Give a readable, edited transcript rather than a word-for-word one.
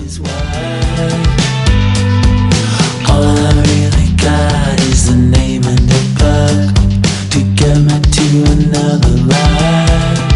is why all I really got is the name and the bug to get me to another life.